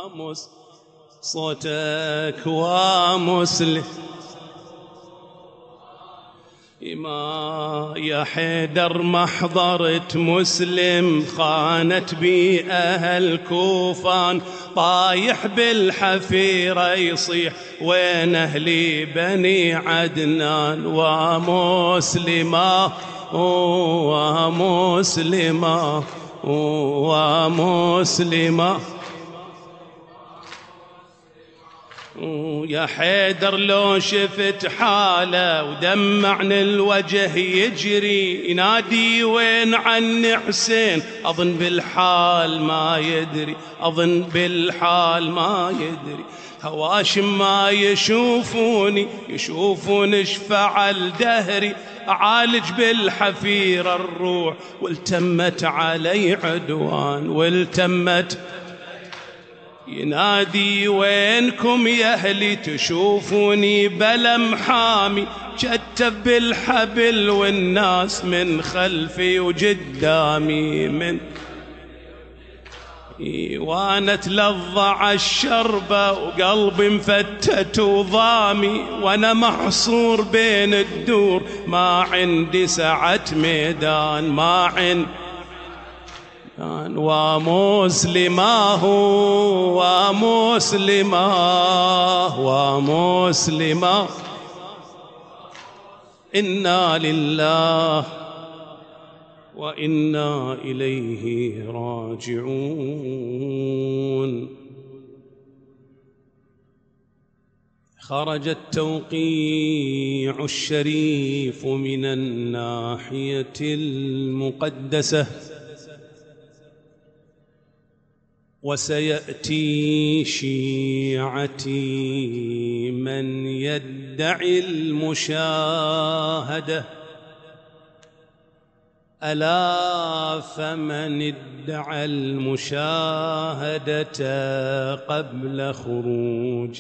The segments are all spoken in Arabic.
صوتك ومسلم ما يا حيدر ما حضرت مسلم خانت بي أهل كوفان طايح بالحفيرة يصيح وين أهلي بني عدنان ومسلمة ومسلمة ومسلمة يا حيدر لو شفت حاله ودمعني الوجه يجري ينادي وين عني حسين أظن بالحال ما يدري أظن بالحال ما يدري هواشم ما يشوفوني يشوفون ايش فعل دهري أعالج بالحفيرة الروح والتمت علي عدوان والتمت ينادي وينكم يا أهلي تشوفوني بلم حامي كتف بالحبل والناس من خلفي وقدامي من وانا اتلظع الشربة وقلبي مفتت وضامي وانا محصور بين الدور ما عندي سعة ميدان ما عندي ومسلماه ومسلماه ومسلماه إنا لله وإنا إليه راجعون. خرج التوقيع الشريف من الناحية المقدسة وسيأتي شيعتي من يدعي المشاهدة ألا فمن ادعى المشاهدة قبل خروج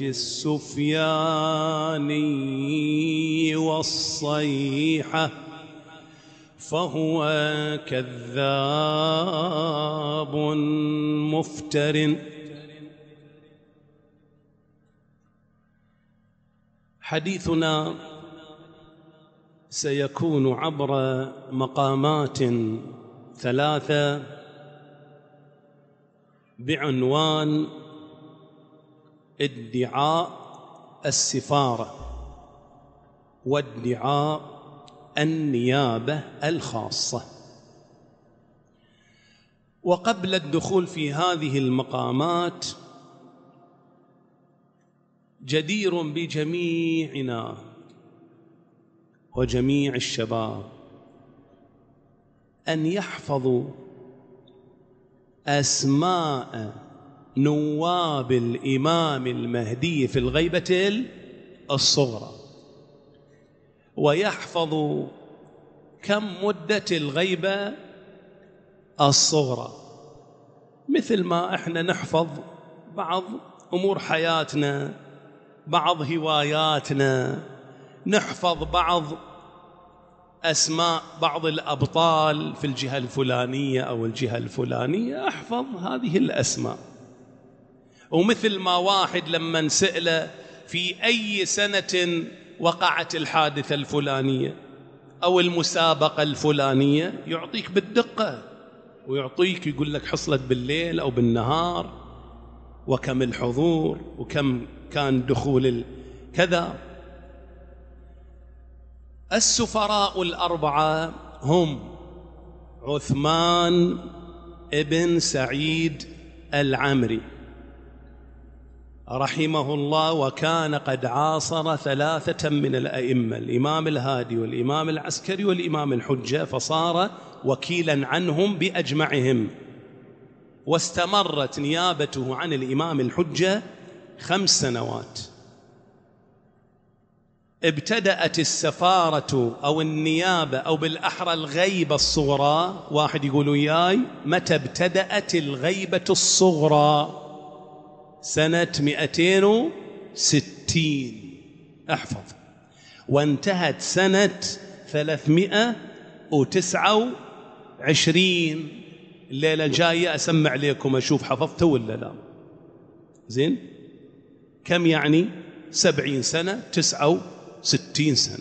السفياني والصيحة فهو كذاب مفتر. حديثنا سيكون عبر مقامات ثلاثة بعنوان ادعاء السفارة وادعاء النيابة الخاصة. وقبل الدخول في هذه المقامات جدير بجميعنا وجميع الشباب أن يحفظوا أسماء نواب الإمام المهدي في الغيبة الصغرى ويحفظوا كم مدة الغيبة الصغرى مثل ما احنا نحفظ بعض أمور حياتنا بعض هواياتنا نحفظ بعض أسماء بعض الأبطال في الجهة الفلانية أو الجهة الفلانية أحفظ هذه الأسماء. ومثل ما واحد لما نسأله في أي سنة وقعت الحادثة الفلانية أو المسابقة الفلانية يعطيك بالدقة ويعطيك يقول لك حصلت بالليل أو بالنهار وكم الحضور وكم كان دخول كذا. السفراء الأربعة هم عثمان ابن سعيد العمري رحمه الله وكان قد عاصر ثلاثة من الأئمة الإمام الهادي والإمام العسكري والإمام الحجة فصار وكيلا عنهم بأجمعهم واستمرت نيابته عن الإمام الحجة 5 سنوات. ابتدأت السفارة أو النيابة أو بالأحرى الغيبة الصغرى. واحد يقول وياي متى ابتدأت الغيبة الصغرى؟ سنة 260 احفظ. وانتهت سنة 329. الليلة جاية أسمع عليكم أشوف حفظته ولا لا. زين، كم يعني 70 سنة 69 سنة.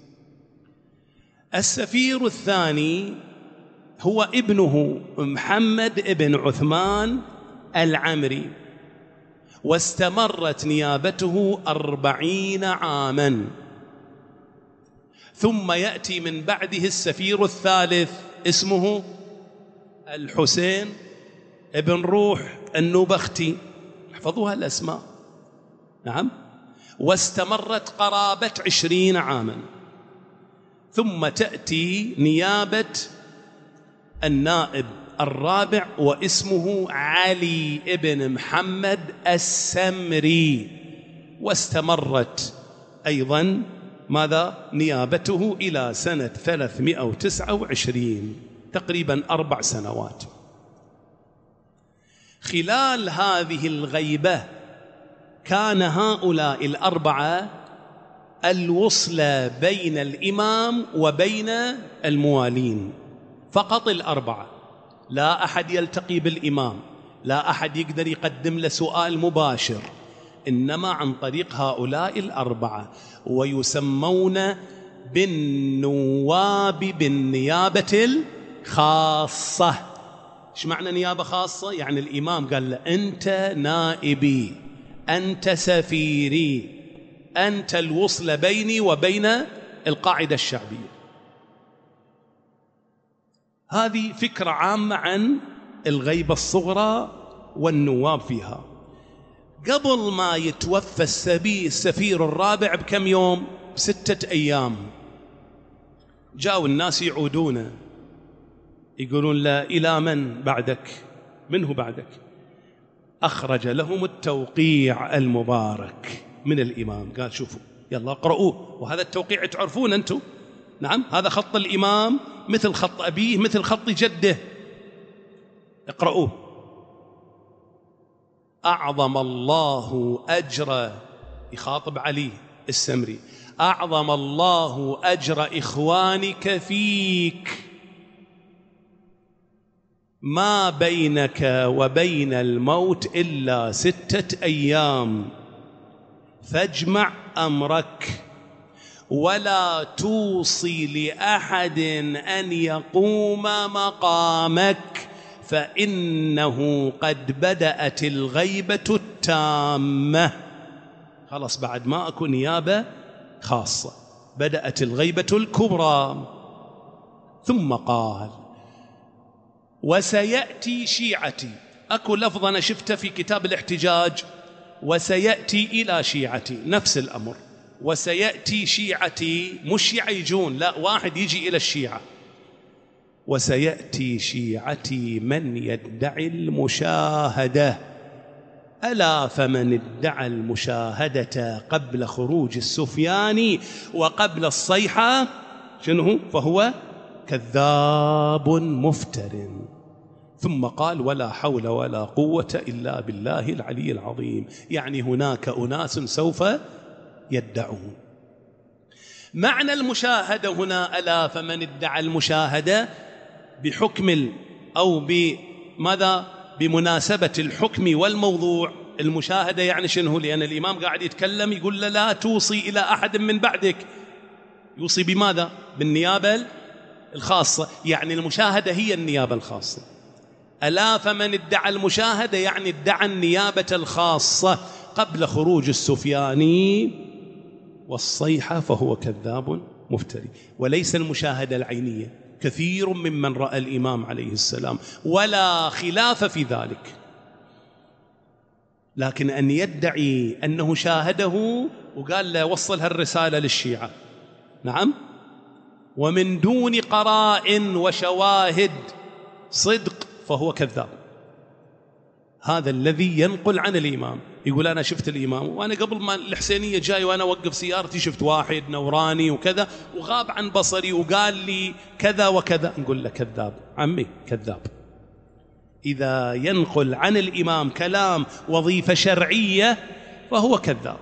السفير الثاني هو ابنه محمد ابن عثمان العمري، واستمرت نيابته 40 عاما. ثم يأتي من بعده السفير الثالث اسمه الحسين ابن روح النوبختي، احفظوها الأسماء. نعم، واستمرت قرابة 20 عاما. ثم تأتي نيابة النائب الرابع واسمه علي ابن محمد السمري، واستمرت أيضا ماذا نيابته إلى سنة 329، تقريبا 4 سنوات. خلال هذه الغيبة كان هؤلاء الأربعة الوصلة بين الإمام وبين الموالين، فقط الأربعة، لا أحد يلتقي بالإمام، لا أحد يقدر يقدم له سؤال مباشر، إنما عن طريق هؤلاء الأربعة، ويسمون بالنواب بالنيابة الخاصة. إيش معنى نيابة خاصة؟ يعني الإمام قال له أنت نائبي، أنت سفيري، أنت الوصل بيني وبين القاعدة الشعبية. هذه فكرة عامة عن الغيبة الصغرى والنواب فيها. قبل ما يتوفى السفير الرابع بكم يوم؟ ب6 أيام، جاءوا الناس يعودون يقولون له إلى من بعدك؟ منه بعدك؟ أخرج لهم التوقيع المبارك من الإمام، قال شوفوا يلا اقرؤوه، وهذا التوقيع تعرفون أنتم. نعم، هذا خط الإمام مثل خط أبيه مثل خط جده، اقرؤوه. أعظم الله أجر، يخاطب علي السمري، أعظم الله أجر إخوانك فيك، ما بينك وبين الموت إلا 6 أيام، فاجمع أمرك ولا توصي لأحد أن يقوم مقامك، فإنه قد بدأت الغيبة التامة. خلاص، بعد ما أكو نيابة خاصة بدأت الغيبة الكبرى. ثم قال وسيأتي شيعتي، أكو لفظ أنا شفته في كتاب الاحتجاج، وسيأتي إلى شيعتي، نفس الأمر، وسيأتي شيعتي، مش شيعة يجون، لا، واحد يجي إلى الشيعة. وسيأتي شيعتي من يدعي المشاهدة، ألا فمن ادعى المشاهدة قبل خروج السفياني وقبل الصيحة شنو؟ فهو كذاب مفتر. ثم قال ولا حول ولا قوة إلا بالله العلي العظيم، يعني هناك أناس سوف يدعون. معنى المشاهدة هنا، ألا فمن ادعى المشاهدة بحكم أو بماذا؟ بمناسبة الحكم والموضوع. المشاهدة يعني شنو؟ لأن الإمام قاعد يتكلم يقول له لا توصي إلى أحد من بعدك، يوصي بماذا؟ بالنيابة الخاصة، يعني المشاهدة هي النيابة الخاصة. ألا فمن ادعى المشاهدة يعني ادعى النيابة الخاصة قبل خروج السفياني والصيحة، فهو كذاب مفتري. وليس المشاهدة العينية، كثير ممن رأى الإمام عليه السلام ولا خلاف في ذلك، لكن أن يدعي أنه شاهده وقال له وصل هالرسالة للشيعة، نعم، ومن دون قرائن وشواهد صدق، فهو كذاب. هذا الذي ينقل عن الإمام، يقول أنا شفت الإمام، وأنا قبل ما الحسينية جاي وأنا أوقف سيارتي شفت واحد نوراني وكذا وغاب عن بصري وقال لي كذا وكذا. نقول له كذاب عمي، كذاب. إذا ينقل عن الإمام كلام وظيفة شرعية فهو كذاب.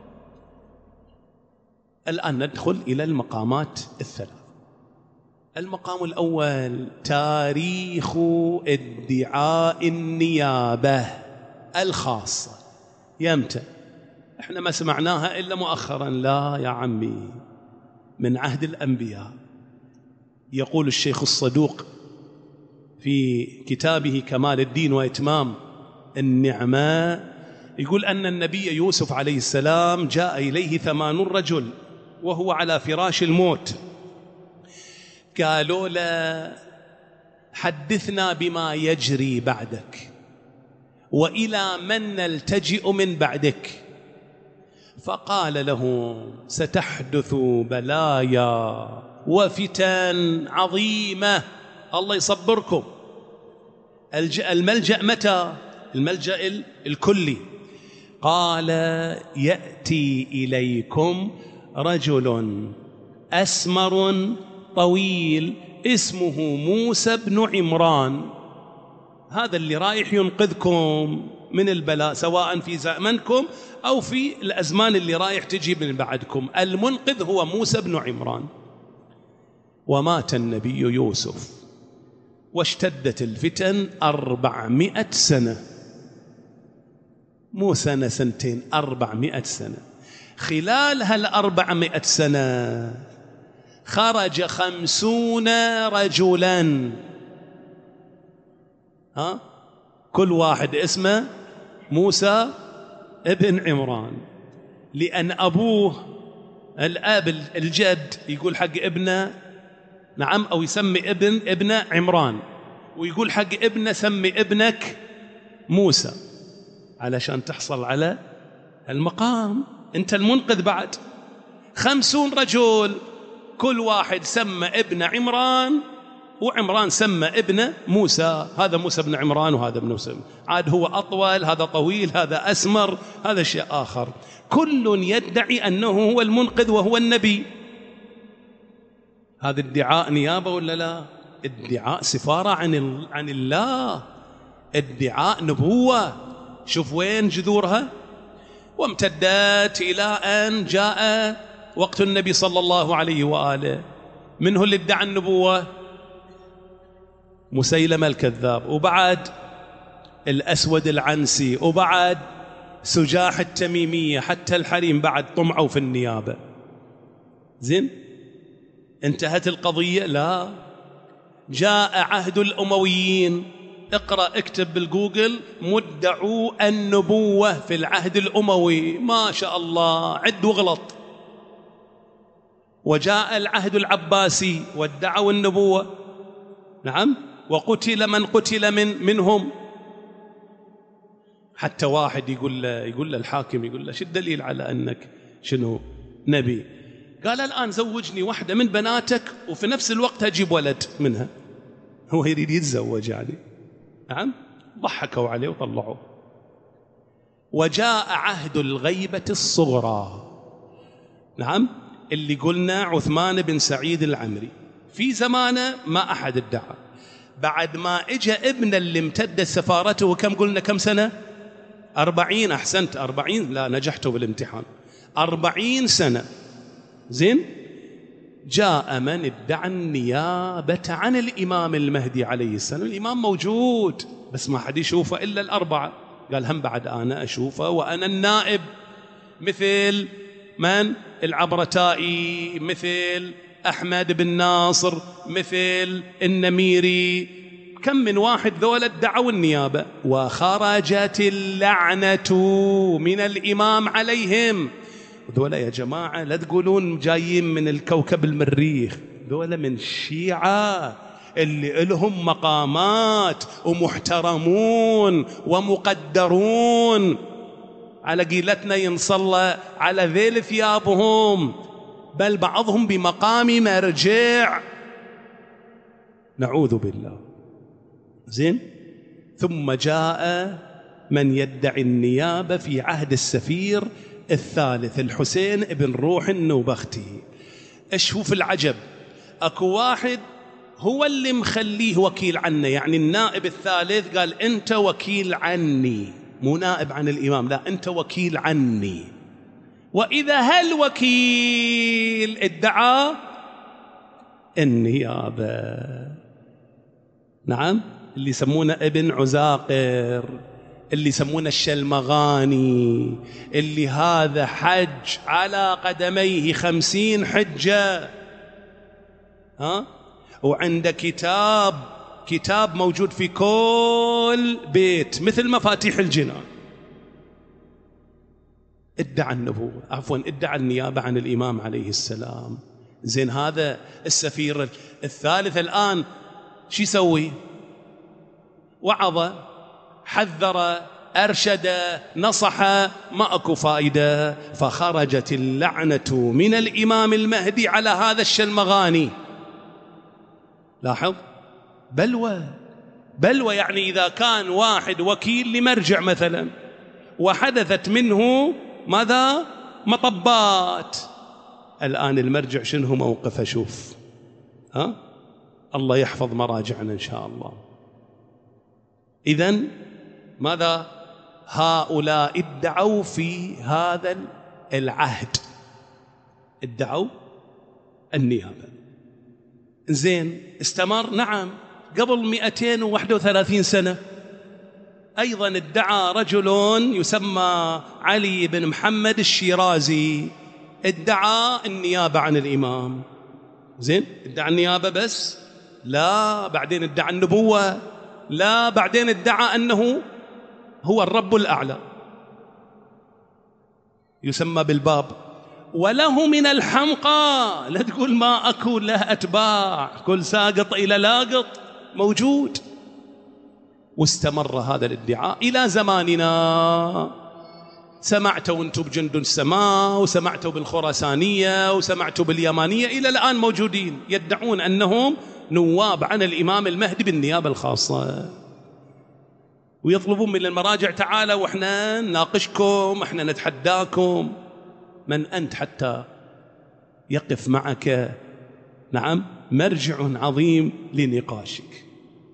الآن ندخل إلى المقامات الثلاث. المقام الأول تاريخ ادعاء النيابة الخاصة. يمتى؟ احنا ما سمعناها إلا مؤخرا. لا يا عمي، من عهد الأنبياء. يقول الشيخ الصدوق في كتابه كمال الدين وإتمام النعمة، يقول أن النبي يوسف عليه السلام جاء إليه 80 رجل وهو على فراش الموت، قالوا له حدثنا بما يجري بعدك وإلى من نلتجئ من بعدك. فقال له ستحدث بلايا وفتن عظيمة، الله يصبركم. الملجأ متى؟ الملجأ الكلي. قال يأتي إليكم رجل أسمر طويل اسمه موسى بن عمران، هذا اللي رايح ينقذكم من البلاء سواء في زمنكم أو في الأزمان اللي رايح تجي من بعدكم. المنقذ هو موسى بن عمران. ومات النبي يوسف واشتدت الفتن 400 سنة، مو سنة سنتين، 400 سنة. خلال هال400 سنة خرج 50 رجلا، كل واحد اسمه موسى ابن عمران، لأن أبوه الأب الجد يقول حق ابنه نعم، أو يسمي ابنه عمران، ويقول حق ابنه سمي ابنك موسى، علشان تحصل على المقام. أنت المنقذ بعد. 50 رجل كل واحد سمى ابن عمران، وعمران سمى ابنه موسى. هذا موسى بن عمران وهذا ابن موسى، عاد هو أطول، هذا طويل، هذا أسمر، هذا شيء آخر. كل يدعي أنه هو المنقذ وهو النبي. هذا ادعاء نيابة ولا لا؟ ادعاء سفارة عن الله، ادعاء نبوة. شوف وين جذورها. وامتدت إلى أن جاء وقت النبي صلى الله عليه وآله. من هو اللي ادعى النبوة؟ مسيلمة الكذاب، وبعد الأسود العنسي، وبعد سجاح التميمية، حتى الحريم بعد طمعوا في النيابة. زين، انتهت القضية؟ لا. جاء عهد الأمويين. اقرأ اكتب بالجوجل مدعوا النبوة في العهد الأموي، ما شاء الله عد وغلط. وجاء العهد العباسي وادعوا النبوة، نعم، وقتل من قتل منهم. حتى واحد يقول له الحاكم، يقول له شو الدليل على أنك شنو نبي؟ قال الآن زوجني واحدة من بناتك وفي نفس الوقت أجيب ولد منها. هو يريد يتزوج يعني. نعم، ضحكوا عليه وطلعوه. وجاء عهد الغيبة الصغرى، نعم، اللي قلنا عثمان بن سعيد العمري في زمانه ما أحد ادعى. بعد ما اجى ابن اللي امتدت سفارته، كم قلنا كم سنة؟ 40. أحسنت، 40. لا، نجحتوا بالامتحان. 40 سنة. زين، جاء من ادعى النيابة عن الإمام المهدي عليه السلام. الإمام موجود بس ما حد يشوفه إلا الأربعة. قال هم بعد أنا أشوفه وأنا النائب، مثل من؟ العبرتائي، مثل أحمد بن ناصر، مثل النميري. كم من واحد ذولا ادعوا النيابة. وخرجت اللعنة من الإمام عليهم. ذولا يا جماعة لا تقولون جايين من الكوكب المريخ، ذولا من الشيعة اللي لهم مقامات ومحترمون ومقدرون. على قيلتنا ينصلى على ذيل ثيابهم، بل بعضهم بمقام مرجع، نعوذ بالله. زين، ثم جاء من يدعي النيابة في عهد السفير الثالث الحسين بن روح النوبختي. اشوف العجب، اكو واحد هو اللي مخليه وكيل عنه، يعني النائب الثالث قال انت وكيل عني، مو نائب عن الامام، لا انت وكيل عني. واذا هالوكيل ادعى النيابة، نعم، اللي يسمونه ابن عزاقر، اللي يسمونه الشلمغاني، اللي هذا حج على قدميه 50 حجة، وعنده كتاب موجود في كل بيت مثل مفاتيح الجنان، ادعى النبوة، عفوا ادعى النيابة عن الإمام عليه السلام. زين هذا السفير الثالث الآن شو يسوي؟ وعظ، حذر، أرشد، نصح، ما أكو فائدة، فخرجت اللعنة من الإمام المهدي على هذا الشلمغاني. لاحظ، بلوى يعني إذا كان واحد وكيل لمرجع مثلا وحدثت منه ماذا؟ مطبات، الآن المرجع شنو موقفه؟ شوف، الله يحفظ مراجعنا إن شاء الله. إذن ماذا؟ هؤلاء ادعوا في هذا العهد، ادعوا النيابة. زين استمر، نعم، قبل 231 سنة أيضا ادعى رجل يسمى علي بن محمد الشيرازي، ادعى النيابة عن الإمام. زين، ادعى النيابة بس؟ لا، بعدين ادعى النبوة؟ لا، بعدين ادعى أنه هو الرب الأعلى، يسمى بالباب. وله من الحمقى، لا تقول ما أكو له أتباع، كل ساقط إلى لاقط موجود. واستمر هذا الادعاء إلى زماننا. سمعتوا أنتم بجند السماء، وسمعتوا بالخراسانية، وسمعتوا باليمانية، إلى الآن موجودين يدعون أنهم نواب عن الإمام المهدي بالنيابة الخاصة، ويطلبون من المراجع تعالوا وإحنا نناقشكم، إحنا نتحداكم. من أنت حتى يقف معك، نعم، مرجع عظيم لنقاشك؟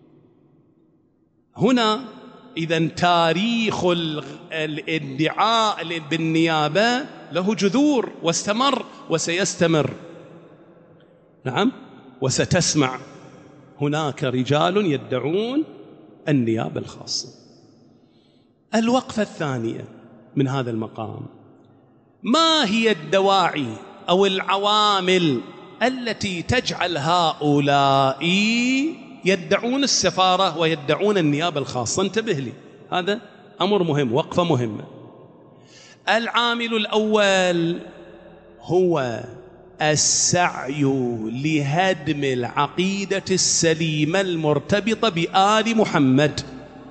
هنا إذن تاريخ الادعاء بالنيابة له جذور، واستمر وسيستمر. نعم، وستسمع هناك رجال يدعون النيابة الخاصة. الوقفة الثانية من هذا المقام، ما هي الدواعي أو العوامل التي تجعل هؤلاء يدعون السفارة ويدعون النيابة الخاصة؟ انتبه لي، هذا أمر مهم، وقفة مهمة. العامل الأول هو السعي لهدم العقيدة السليمة المرتبطة بآل محمد.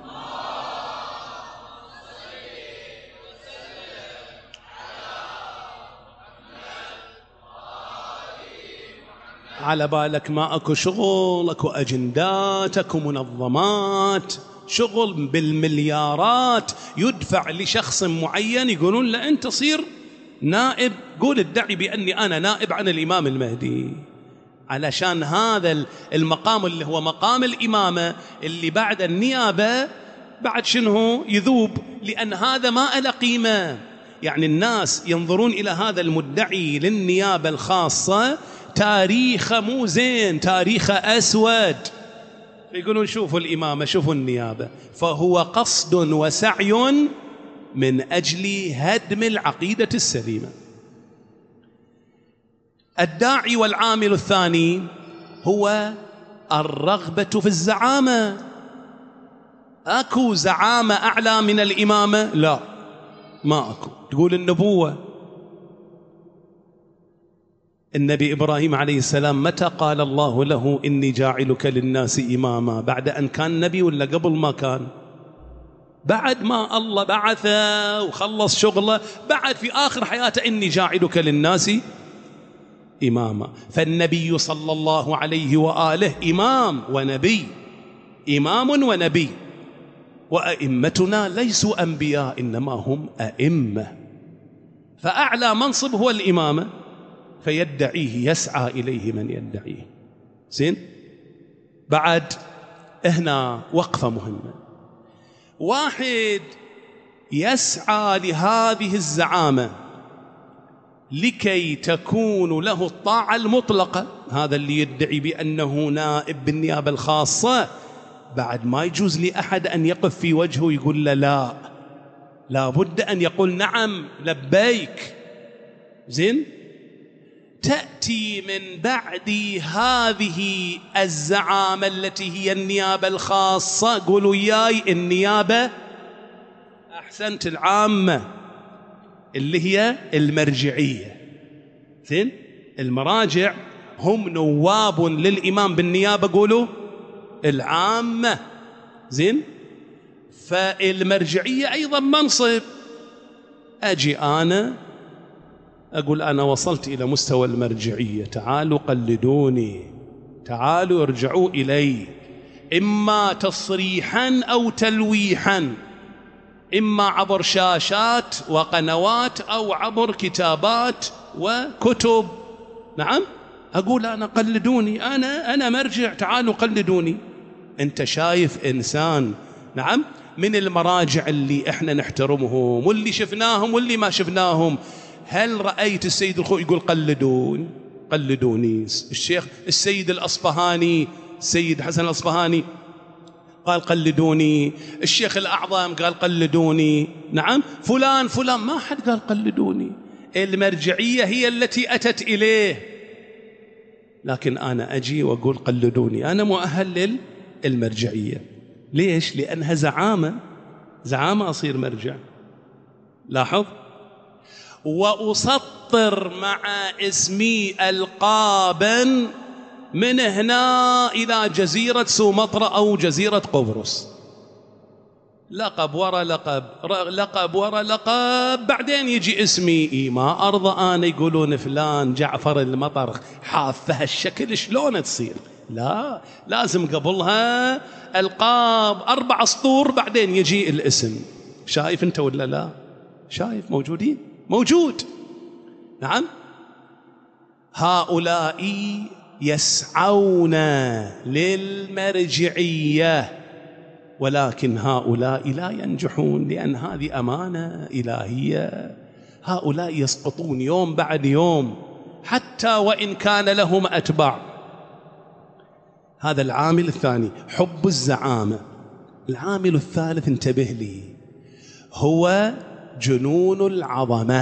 على بالك ما أكو شغل، أكو أجندات، أكو منظمات، شغل بالمليارات يدفع لشخص معين، يقولون له أنت صير نائب، قول ادعي بأني أنا نائب عن الإمام المهدي، علشان هذا المقام اللي هو مقام الإمامة اللي بعد النيابة بعد شنو يذوب، لأن هذا ما له قيمة. يعني الناس ينظرون إلى هذا المدعي للنيابة الخاصة تاريخه مو زين، تاريخه أسود، يقولون شوفوا الإمامة، شوفوا النيابة. فهو قصد وسعي من أجل هدم العقيدة السليمة. الداعي والعامل الثاني هو الرغبة في الزعامة. أكو زعامة أعلى من الإمامة؟ لا، ما أكو. تقول النبوة، النبي إبراهيم عليه السلام متى قال الله له إني جاعلك للناس إماما؟ بعد أن كان نبي ولا قبل ما كان؟ بعد ما الله بعثه وخلص شغله، بعد في آخر حياته إني جاعلك للناس إماما. فالنبي صلى الله عليه وآله إمام ونبي، إمام ونبي، وأئمتنا ليسوا أنبياء إنما هم أئمة، فأعلى منصب هو الإمامة، فيدعيه، يسعى إليه من يدعيه. زين، بعد هنا وقفة مهمة. واحد يسعى لهذه الزعامة لكي تكون له الطاعة المطلقة، هذا اللي يدعي بأنه نائب بالنيابة الخاصة بعد ما يجوز لأحد أن يقف في وجهه يقول له لا، لابد أن يقول نعم لبيك. زين، تأتي من بعد هذه الزعامة التي هي النيابة الخاصة، قولوا ياي النيابة، أحسنت، العامة اللي هي المرجعية. زين، المراجع هم نواب للإمام بالنيابة، قولوا العامة. زين، فالمرجعية أيضا منصب. أجي أنا أقول أنا وصلت إلى مستوى المرجعية، تعالوا قلدوني، تعالوا ارجعوا إلي، إما تصريحا أو تلويحا، إما عبر شاشات وقنوات أو عبر كتابات وكتب. نعم، أقول أنا قلدوني، أنا مرجع، تعالوا قلدوني. أنت شايف إنسان، نعم، من المراجع اللي إحنا نحترمهم واللي شفناهم واللي ما شفناهم، هل رأيت السيد الخوئي يقول قلدوني؟ الشيخ السيد الأصبهاني، السيد حسن الأصبهاني قال قلدوني، الشيخ الأعظم قال قلدوني، نعم، فلان ما حد قال قلدوني. المرجعية هي التي أتت إليه، لكن أنا أجي وأقول قلدوني، أنا مؤهل للمرجعية. ليش؟ لأنها زعامة أصير مرجع. لاحظ، وأسطر مع اسمي ألقابا من هنا إلى جزيرة سومطرة أو جزيرة قبرص، لقب ورا لقب، لقب ورا لقب، بعدين يجي اسمي ما أرضى أنا يقولون فلان جعفر المطر حافة الشكل، شلون تصير؟ لا، لازم قبلها ألقاب 4 سطور بعدين يجي الاسم. شايف أنت ولا لا؟ شايف؟ موجود. نعم، هؤلاء يسعون للمرجعية، ولكن هؤلاء لا ينجحون، لأن هذه أمانة إلهية. هؤلاء يسقطون يوم بعد يوم حتى وإن كان لهم أتباع. هذا العامل الثاني، حب الزعامة. العامل الثالث، انتبه لي، هو جنون العظمة،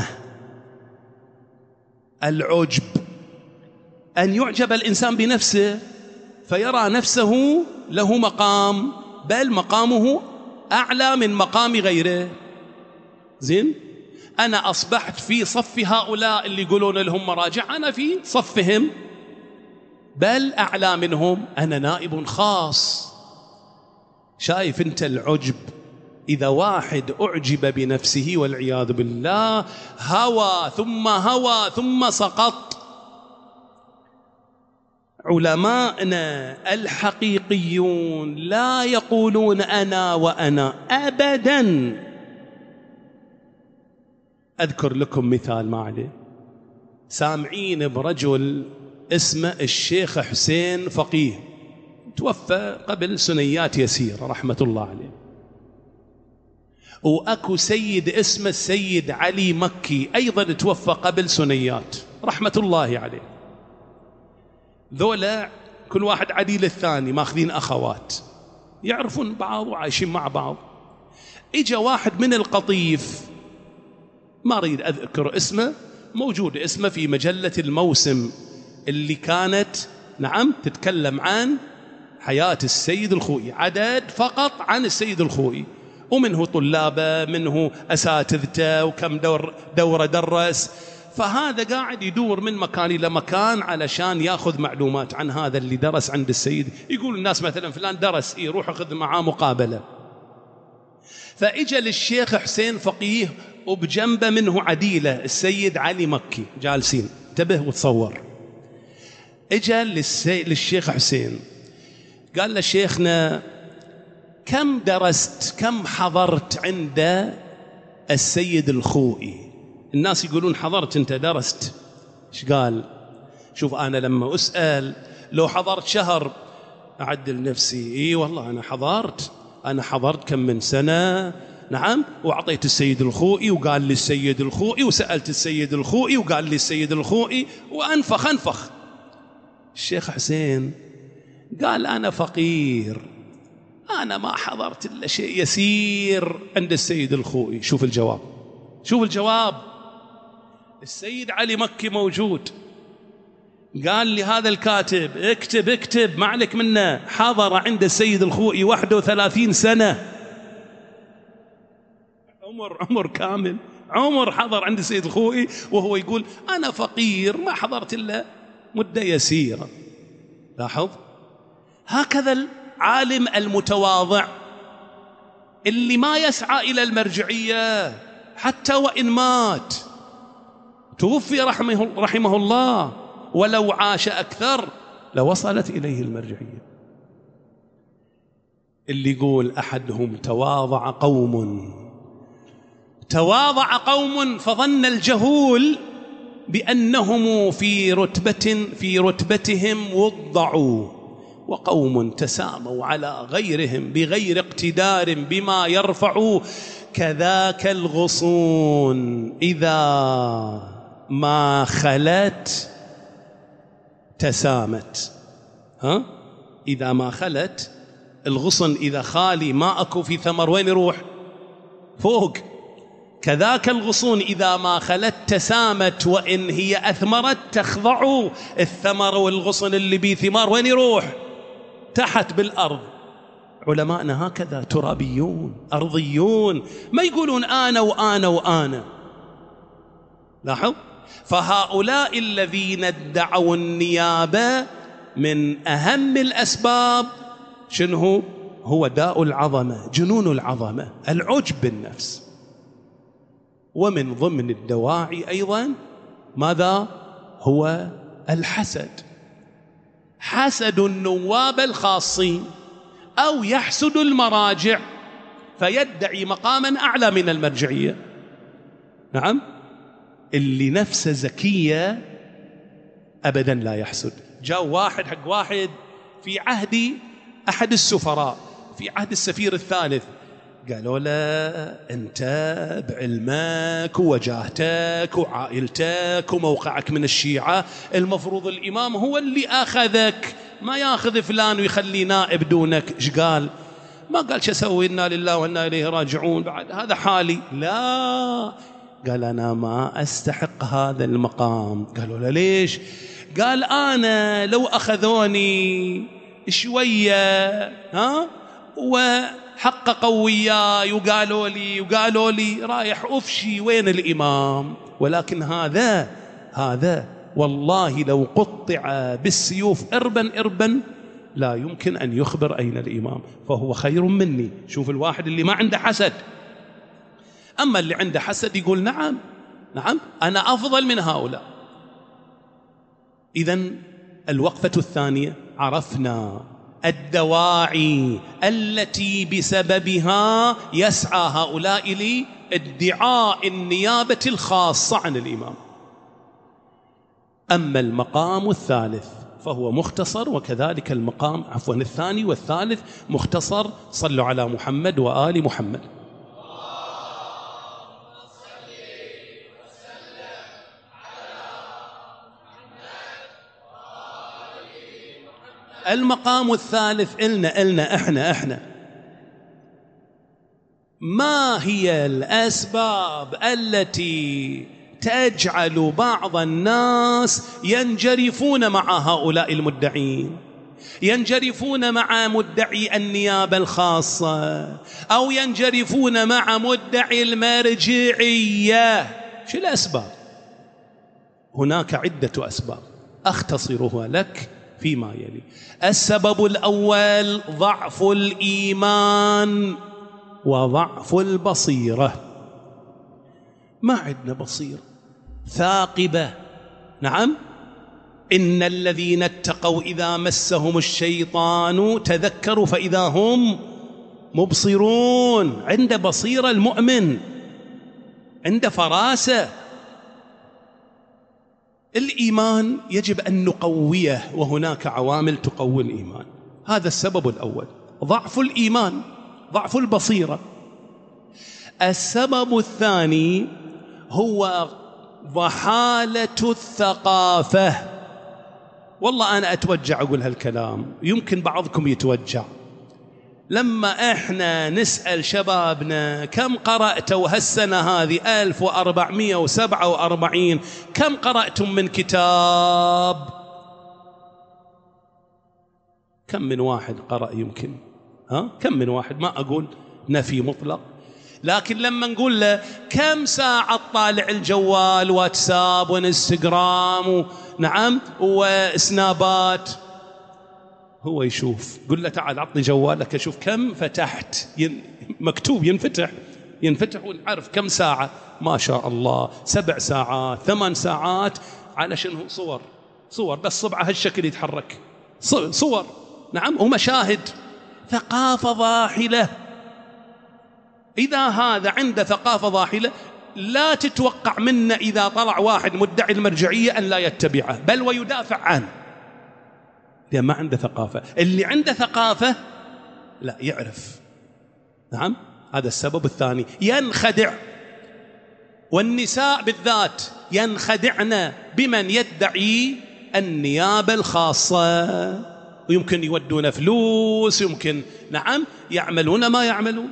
العجب، أن يعجب الإنسان بنفسه فيرى نفسه له مقام، بل مقامه أعلى من مقام غيره. زين، أنا أصبحت في صف هؤلاء اللي يقولون لهم مراجع، أنا في صفهم بل أعلى منهم، أنا نائب خاص. شايف أنت العجب؟ إذا واحد أعجب بنفسه والعياذ بالله، هوى ثم سقط. علماءنا الحقيقيون لا يقولون أنا وأنا أبدا. أذكر لكم مثال ما عليه، سامعين برجل اسمه الشيخ حسين فقيه، توفى قبل سنيات يسيرة رحمة الله عليه. وأكو سيد اسمه السيد علي مكي أيضا توفى قبل سنيات رحمة الله عليه. ذولا كل واحد عديل الثاني، ماخذين أخوات، يعرفون بعض وعايشين مع بعض. إجا واحد من القطيف، ما أريد أذكر اسمه، موجود اسمه في مجلة الموسم اللي كانت، نعم، تتكلم عن حياة السيد الخوئي، عدد فقط عن السيد الخوئي، ومنه طلابه، منه أساتذته، وكم دورة درس. فهذا قاعد يدور من مكان إلى مكان علشان يأخذ معلومات عن هذا اللي درس عند السيد. يقول الناس مثلا فلان درس، روح أخذ معاه مقابلة. فإجا للشيخ حسين فقيه وبجنبه منه عديلة السيد علي مكي جالسين، انتبه وتصور. إجا للشيخ حسين قال له شيخنا كم درست، كم حضرت عند السيد الخوئي؟ الناس يقولون حضرت، انت درست. ايش قال؟ شوف، أنا لما أسأل لو حضرت شهر أعدل نفسي، والله أنا حضرت كم من سنة، نعم، وأعطيت السيد الخوئي وقال لي السيد الخوئي، وسألت السيد الخوئي وقال لي السيد الخوئي، وأنفخ. الشيخ حسين قال أنا فقير، أنا ما حضرت إلا شيء يسير عند السيد الخوئي. شوف الجواب، شوف الجواب. السيد علي مكي موجود، قال لهذا الكاتب اكتب اكتب ما عليك منه، حضر عند السيد الخوئي 31 سنة، عمر كامل، عمر حضر عند السيد الخوئي، وهو يقول أنا فقير ما حضرت إلا مدة يسيرة. لاحظ، هكذا العالم المتواضع اللي ما يسعى إلى المرجعية حتى وإن مات، توفي رحمه الله، ولو عاش أكثر لوصلت إليه المرجعية. اللي يقول أحدهم تواضع قوم فظن الجهول بأنهم في رتبتهم وضعوا، وقوم تساموا على غيرهم بغير اقتدار بما يرفعوا، كذاك الغصون إذا ما خلت تسامت. إذا ما خلت، الغصن إذا خالي ما أكو في ثمر وين يروح؟ فوق. كذاك الغصون إذا ما خلت تسامت، وإن هي أثمرت تخضع. الثمر والغصن اللي بيه ثمار وين يروح؟ تحت بالأرض. علماءنا هكذا ترابيون أرضيون، ما يقولون أنا وأنا وأنا. لاحظ، فهؤلاء الذين ادعوا النيابة من أهم الأسباب شنو هو؟ داء العظمة، جنون العظمة، العجب بالنفس. ومن ضمن الدواعي أيضا ماذا هو؟ الحسد. حسد النواب الخاصين، أو يحسد المراجع فيدعي مقاما أعلى من المرجعية. نعم، اللي نفسه زكية أبدا لا يحسد. جاء واحد حق واحد في عهد أحد السفراء، في عهد السفير الثالث، قالوا له أنت بعلمك ووجاهتك وعائلتك وموقعك من الشيعة المفروض الإمام هو اللي أخذك، ما ياخذ فلان ويخلي نائب دونك. إيش قال؟ ما قال شو أسوي، إنا لله وإنا إليه راجعون، بعد هذا حالي. لا، قال أنا ما أستحق هذا المقام. قالوا له ليش؟ قال أنا لو أخذوني شوية وحققوا وياي وقالوا لي رايح أفشي وين الإمام، ولكن هذا والله لو قطع بالسيوف إربا لا يمكن أن يخبر أين الإمام، فهو خير مني. شوف الواحد اللي ما عنده حسد. أما اللي عنده حسد يقول نعم أنا أفضل من هؤلاء. إذن الوقفة الثانية، عرفنا الدواعي التي بسببها يسعى هؤلاء لادعاء النيابة الخاصة عن الإمام. أما المقام الثالث فهو مختصر، وكذلك المقام الثاني والثالث مختصر. صلوا على محمد وآل محمد. المقام الثالث إلنا إحنا ما هي الأسباب التي تجعل بعض الناس ينجرفون مع هؤلاء المدعين، ينجرفون مع مدعي النيابة الخاصة، أو ينجرفون مع مدعي المرجعية؟ شو الأسباب؟ هناك عدة أسباب أختصرها لك فيما يلي. السبب الأول ضعف الإيمان وضعف البصيرة. ما عندنا بصيرة ثاقبة. نعم، إن الذين اتقوا إذا مسهم الشيطان تذكروا فإذا هم مبصرون. عند بصيرة المؤمن، عند فراسة. الإيمان يجب أن نقويه، وهناك عوامل تقوي الإيمان. هذا السبب الأول، ضعف الإيمان، ضعف البصيرة. السبب الثاني هو ضحالة الثقافة. والله أنا أتوجع أقول هالكلام، يمكن بعضكم يتوجع. لما احنا نسأل شبابنا كم قرأتوا هالسنة هذه 1447 كم قرأتم من كتاب؟ كم من واحد قرأ يمكن؟ كم من واحد؟ ما أقول نفي مطلق، لكن لما نقول له كم ساعة طالع الجوال واتساب وانستغرام نعم وسنابات، هو يشوف. قل له تعال عطني جوالك أشوف كم فتحت، مكتوب ينفتح ونعرف كم ساعة. ما شاء الله 7 ساعات 8 ساعات على شنو؟ صور بس صبعه هالشكل يتحرك، صور نعم ومشاهد. ثقافة ضاحلة. إذا هذا عنده ثقافة ضاحلة لا تتوقع منا إذا طلع واحد مدعي المرجعية أن لا يتبعه بل ويدافع عنه، لأن ما عنده ثقافة. اللي عنده ثقافة لا يعرف. نعم هذا السبب الثاني. ينخدع، والنساء بالذات ينخدعن بمن يدعي النيابة الخاصة، ويمكن يودون فلوس، يمكن نعم يعملون ما يعملون،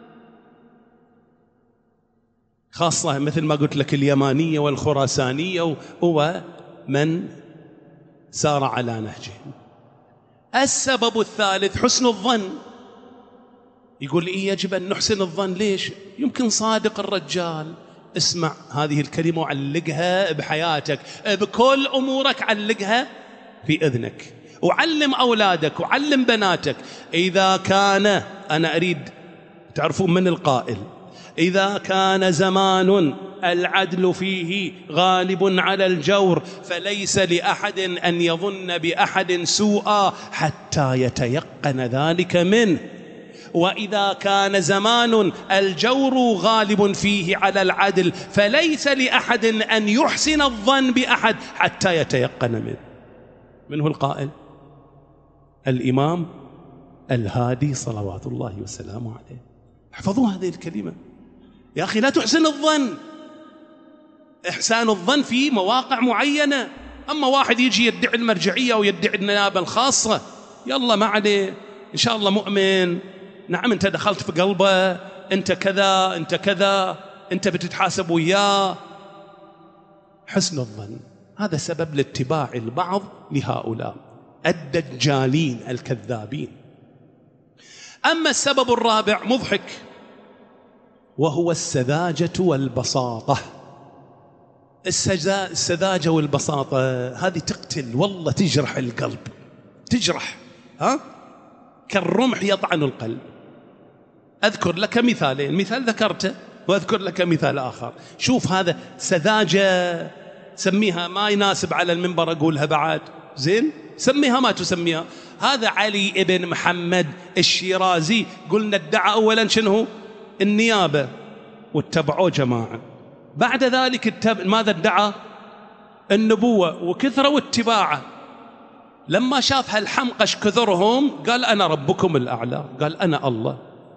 خاصة مثل ما قلت لك اليمانية والخراسانية، هو من سار على نهجهم. السبب الثالث حسن الظن. يقول يجب أن نحسن الظن. ليش؟ يمكن صادق الرجال. اسمع هذه الكلمة وعلقها بحياتك، بكل أمورك علقها في أذنك، وعلم أولادك وعلم بناتك. إذا كان، أنا أريد تعرفون من القائل، إذا كان زمان العدل فيه غالب على الجور فليس لأحد أن يظن بأحد سوءا حتى يتيقن ذلك منه، وإذا كان زمان الجور غالب فيه على العدل فليس لأحد أن يحسن الظن بأحد حتى يتيقن منه. من هو القائل؟ الإمام الهادي صلوات الله وسلامه عليه. احفظوا هذه الكلمة يا أخي. لا تحسن الظن. إحسان الظن في مواقع معينة. أما واحد يجي يدعي المرجعية ويدعي النيابة الخاصة، يلا ما عليه، إن شاء الله مؤمن، نعم أنت دخلت في قلبه، أنت كذا أنت كذا، أنت بتتحاسب وياه. حسن الظن هذا سبب لاتباع البعض لهؤلاء الدجالين الكذابين. أما السبب الرابع مضحك، وهو السذاجة والبساطة. السذاجة والبساطة هذه تقتل والله، تجرح القلب، تجرح كالرمح يطعن القلب. أذكر لك مثالين، مثال ذكرته وأذكر لك مثال آخر. شوف هذا سذاجة، سميها ما يناسب على المنبر أقولها بعد، زين سميها ما تسميها. هذا علي ابن محمد الشيرازي قلنا ادعى أولا شنو؟ النيابة، واتبعوه جماعة. بعد ذلك ماذا ادعى؟ النبوة، وكثروا اتباعه. لما شاف هالحمقش كثرهم قال أنا ربكم الأعلى، قال أنا الله،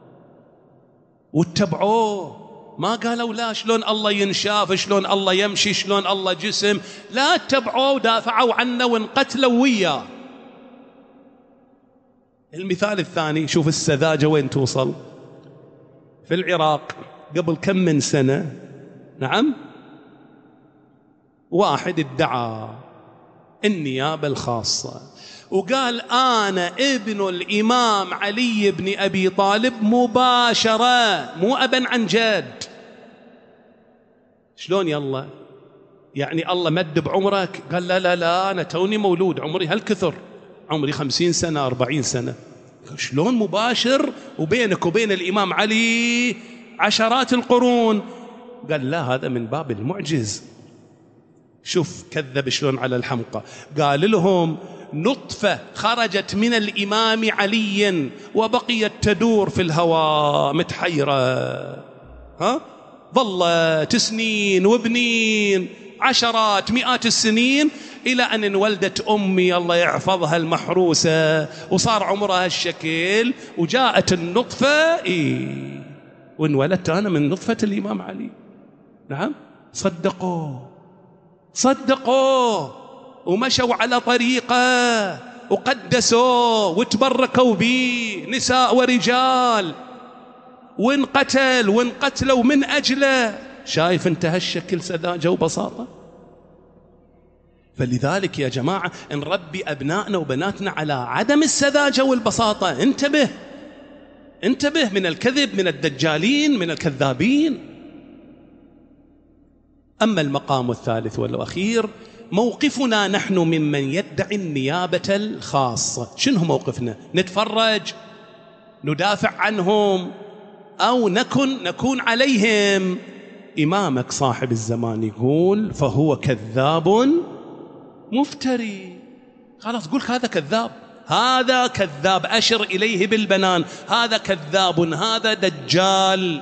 واتبعوه. ما قالوا لا شلون الله ينشاف، شلون الله يمشي، شلون الله جسم، لا اتبعوه ودافعوا عنه وانقتلوا وياه. المثال الثاني، شوف السذاجة وين توصل. في العراق قبل كم من سنة، نعم، واحد ادعى النيابة الخاصة وقال أنا ابن الإمام علي بن أبي طالب مباشرة، مو أبا عن جد. شلون يلا؟ يعني الله مد بعمرك؟ قال لا لا لا، أنا توني مولود، عمري هالكثر، عمري 50 سنة 40 سنة. شلون مباشر وبينك وبين الإمام علي عشرات القرون؟ قال لا، هذا من باب المعجز. شوف كذب شلون على الحمقى. قال لهم نطفة خرجت من الإمام علي وبقيت تدور في الهواء متحيرة، ظلت سنين وبنين، عشرات مئات السنين، إلى أن انولدت أمي الله يحفظها المحروسة وصار عمرها هالشكل، وجاءت النطفة وانولدت أنا من نطفة الإمام علي. نعم، صدقوا ومشوا على طريقه وقدسوا وتبركوا به نساء ورجال، وانقتل وانقتلوا من أجله. شايف انت هالشكل سذاجة وبساطة؟ فلذلك يا جماعة نربي أبنائنا وبناتنا على عدم السذاجة والبساطة. انتبه من الكذب، من الدجالين، من الكذابين. أما المقام الثالث والأخير، موقفنا نحن ممن يدعي النيابة الخاصة. شنو موقفنا؟ نتفرج، ندافع عنهم، أو نكون عليهم؟ إمامك صاحب الزمان يقول فهو كذاب مفتري. خلاص قول هذا كذاب، هذا كذاب، أشر إليه بالبنان، هذا كذاب، هذا دجال.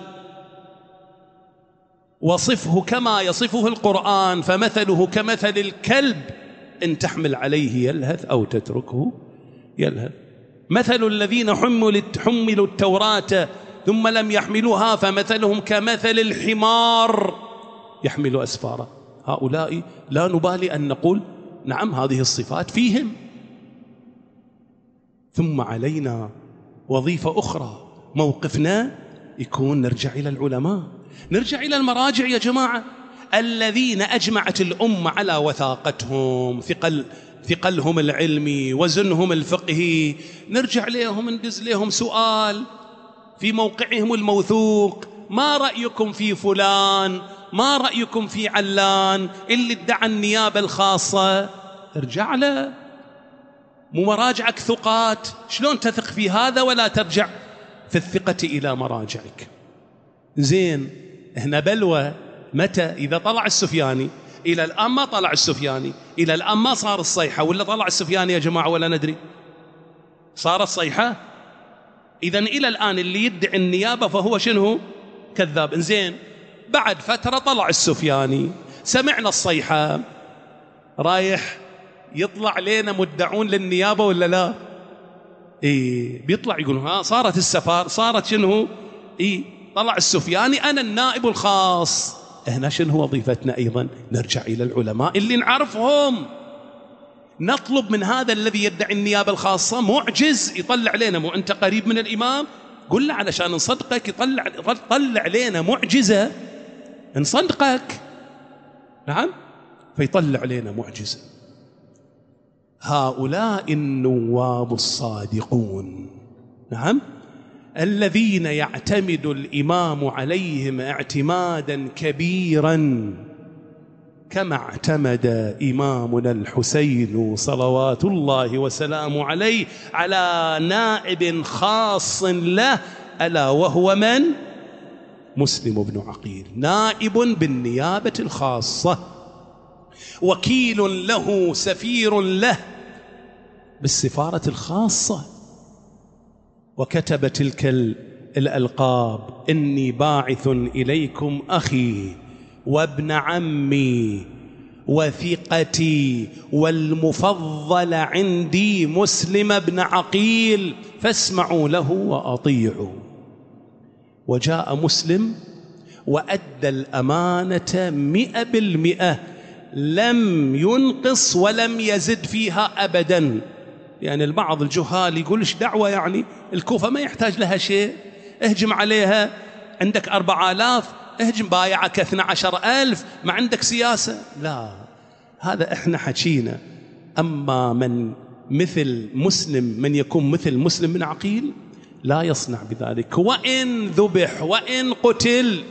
وصفه كما يصفه القرآن، فمثله كمثل الكلب إن تحمل عليه يلهث أو تتركه يلهث. مثل الذين حملوا التوراة ثم لم يحملوها فمثلهم كمثل الحمار يحمل أسفارا. هؤلاء لا نبالي أن نقول نعم هذه الصفات فيهم. ثم علينا وظيفة أخرى، موقفنا يكون نرجع إلى العلماء، نرجع إلى المراجع يا جماعة، الذين أجمعت الأمة على وثاقتهم، ثقلهم العلمي، وزنهم الفقهي. نرجع لهم، ندز لهم سؤال في موقعهم الموثوق: ما رأيكم في فلان؟ ما رأيكم في علان اللي ادعى النيابة الخاصة؟ ارجع له، مو مراجعك ثقات. شلون تثق في هذا ولا ترجع في الثقة إلى مراجعك؟ زين، هنا بلوى. متى؟ إذا طلع السفياني. إلى الآن ما طلع السفياني، إلى الآن ما صار الصيحة، ولا طلع السفياني يا جماعة ولا ندري؟ صار الصيحة. إذن إلى الآن اللي يدعي النيابة فهو شنو؟ كذاب. زين، بعد فترة طلع السفياني، سمعنا الصيحة، رايح يطلع لنا مدعون للنيابة ولا لا؟ بيطلع يقول ها صارت السفار، صارت شنو؟ طلع السفياني، أنا النائب الخاص. هنا شنو وظيفتنا أيضا؟ نرجع إلى العلماء اللي نعرفهم، نطلب من هذا الذي يدعي النيابة الخاصة معجز يطلع لنا. مو أنت قريب من الإمام؟ قل له علشان نصدقك يطلع لنا معجزة نصدقك. نعم، فيطلع لنا معجزة. هؤلاء النواب الصادقون، نعم، الذين يعتمد الإمام عليهم اعتمادا كبيرا، كما اعتمد إمامنا الحسين صلوات الله وسلامه عليه على نائب خاص له، ألا وهو من؟ مسلم بن عقيل، نائب بالنيابة الخاصة، وكيل له، سفير له بالسفارة الخاصة. وكتب تلك الألقاب: إني باعث إليكم أخي وابن عمي وثقتي والمفضل عندي مسلم بن عقيل، فاسمعوا له وأطيعوا. وجاء مسلم وأدى الأمانة 100%، لم ينقص ولم يزد فيها أبدا. يعني البعض الجهال يقول إيش دعوة، يعني الكوفة ما يحتاج لها شيء، اهجم عليها، عندك 4000 اهجم، بايعك 12000، ما عندك سياسة. لا، هذا احنا حكينا. أما من مثل مسلم، من يكون مثل مسلم بن عقيل، لا يصنع بذلك، وإن ذبح وإن قتل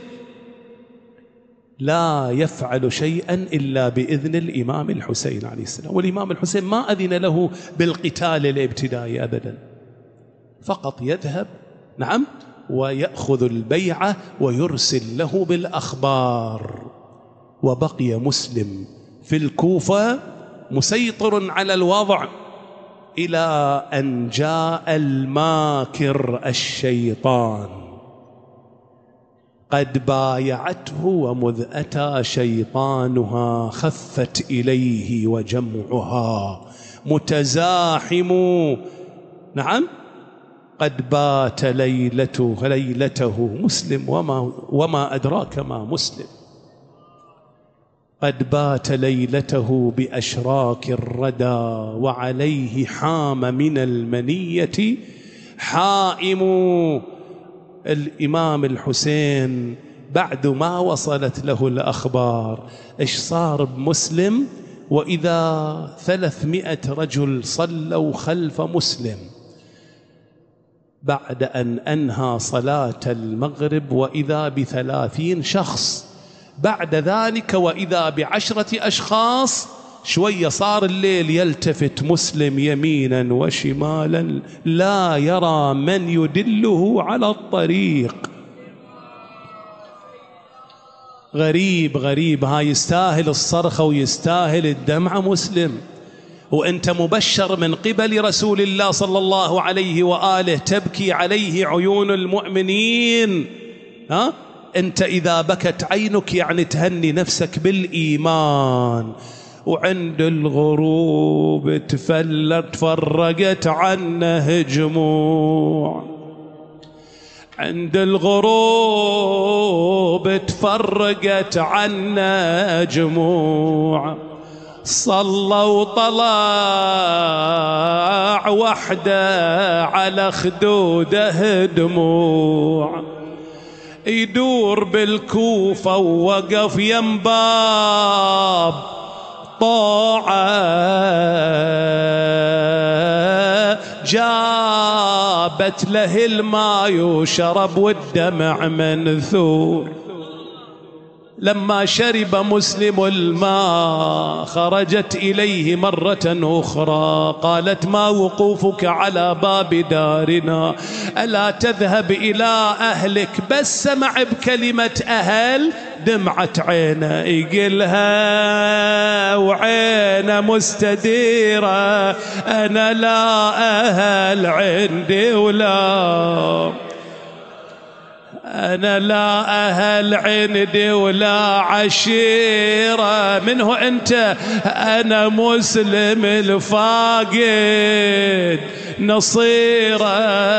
لا يفعل شيئا إلا بإذن الإمام الحسين عليه السلام. والإمام الحسين ما أذن له بالقتال الابتدائي أبدا، فقط يذهب، نعم، ويأخذ البيعة ويرسل له بالأخبار. وبقي مسلم في الكوفة مسيطر على الوضع إلى أن جاء الماكر الشيطان، قد بايعته ومذ أتى شيطانها خفت إليه وجمعها متزاحم. نعم، قد بات ليلته مسلم، وما أدراك ما مسلم. قد بات ليلته بأشراك الردى وعليه حام من المنية حائم. الإمام الحسين بعد ما وصلت له الأخبار إيش صار بمسلم، وإذا 300 رجل صلوا خلف مسلم بعد أن أنهى صلاة المغرب، وإذا ب30 شخص، بعد ذلك وإذا ب10 أشخاص. شوية صار الليل، يلتفت مسلم يمينا وشمالا لا يرى من يدله على الطريق. غريب غريب، هاي يستاهل الصرخة ويستاهل الدمعة مسلم، وأنت مبشر من قبل رسول الله صلى الله عليه وآله، تبكي عليه عيون المؤمنين. أنت إذا بكت عينك يعني تهني نفسك بالإيمان. وعند الغروب تفرقت عنه جموع، عند الغروب تفرقت عنا جموع، صلوا طلع وحده على خدوده دموع، يدور بالكوفة ووقف ينباب طاعة، جابت له الماء وشرب والدمع منثور. لما شرب مسلم الماء خرجت إليه مرة أخرى قالت: ما وقوفك على باب دارنا؟ ألا تذهب إلى أهلك؟ بس سمع بكلمة أهل دمعت عينه، يقلها وعينه مستديرة: أنا لا أهل عندي ولا أنا لا أهل عندي ولا عشيرة. منه أنت؟ أنا مسلم الفاقد نصيرة،